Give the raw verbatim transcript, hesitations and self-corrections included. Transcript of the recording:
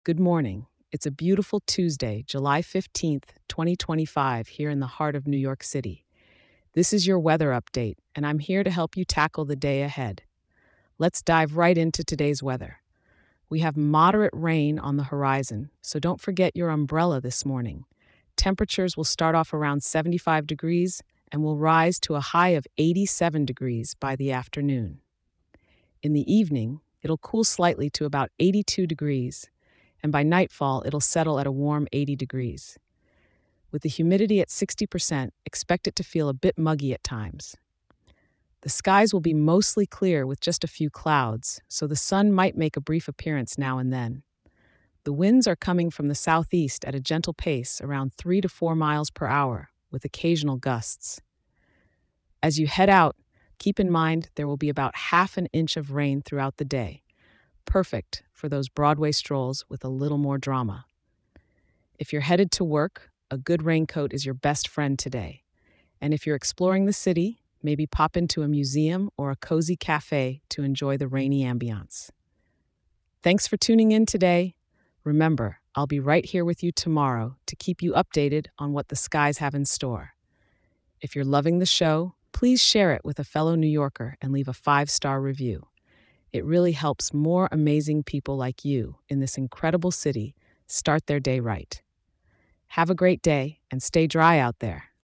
Good morning. It's a beautiful Tuesday, July fifteenth, twenty twenty-five, here in the heart of New York City. This is your weather update, and I'm here to help you tackle the day ahead. Let's dive right into today's weather. We have moderate rain on the horizon, so don't forget your umbrella this morning. Temperatures will start off around seventy-five degrees and will rise to a high of eighty-seven degrees by the afternoon. In the evening, it'll cool slightly to about eighty-two degrees, and by nightfall, it'll settle at a warm eighty degrees. With the humidity at sixty percent, expect it to feel a bit muggy at times. The skies will be mostly clear with just a few clouds, so the sun might make a brief appearance now and then. The winds are coming from the southeast at a gentle pace, around three to four miles per hour, with occasional gusts. As you head out, keep in mind there will be about half an inch of rain throughout the day, perfect for those Broadway strolls with a little more drama. If you're headed to work, a good raincoat is your best friend today. And if you're exploring the city, maybe pop into a museum or a cozy cafe to enjoy the rainy ambiance. Thanks for tuning in today. Remember, I'll be right here with you tomorrow to keep you updated on what the skies have in store. If you're loving the show, please share it with a fellow New Yorker and leave a five-star review. It really helps more amazing people like you in this incredible city start their day right. Have a great day and stay dry out there.